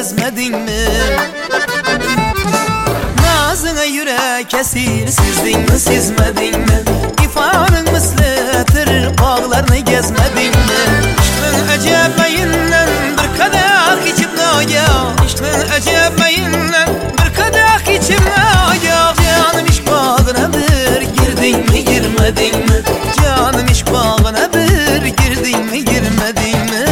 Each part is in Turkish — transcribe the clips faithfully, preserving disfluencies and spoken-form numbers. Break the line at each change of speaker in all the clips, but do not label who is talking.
gezmedin mi? Nazına yürek esir, sizdin mi sizmedin mi? İfanın mislidir, bağlarını gezmedin mi? İşkın acebeyinden bir kadeh içip nagah, İşkın acebeyinden bir kadeh içip nagah. Canım iş bağına bir girdin mi girmedin mi? Canım iş bağına bir girdin mi girmedin mi?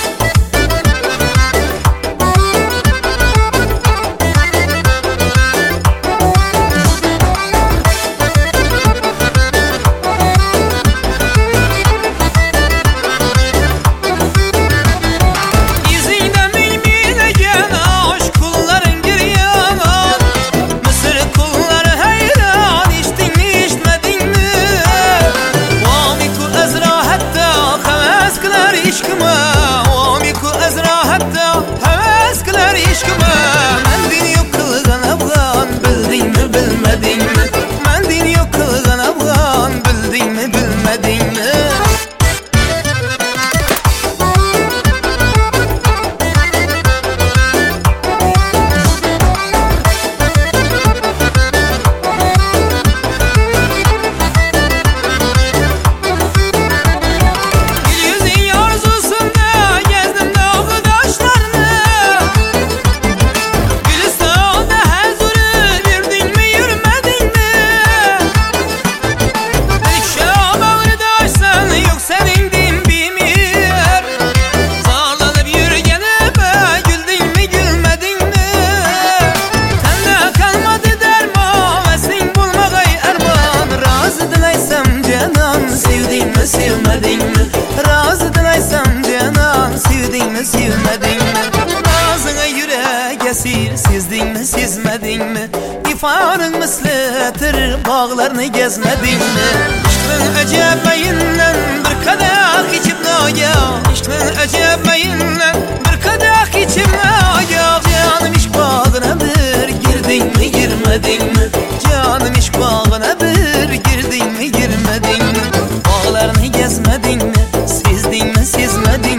Sevmedin mi? Razı dileysem canan, sevdin mi sevmedin mi? Nazına yürek esir, sizdin mi sizmedin mi? İfanın mislidir, bağlarını gezmedin mi? İşkın acebeyinden bir kadeh içip nagah, İşkın acebeyinden bir kadeh içip nagah. Canım iş bağına bir girdin mi girmedin mi? Canım iş bağına bir girdin mi girmedin mi? Bağlarını gezmedin mi? Sizdin mi sizmedin mi?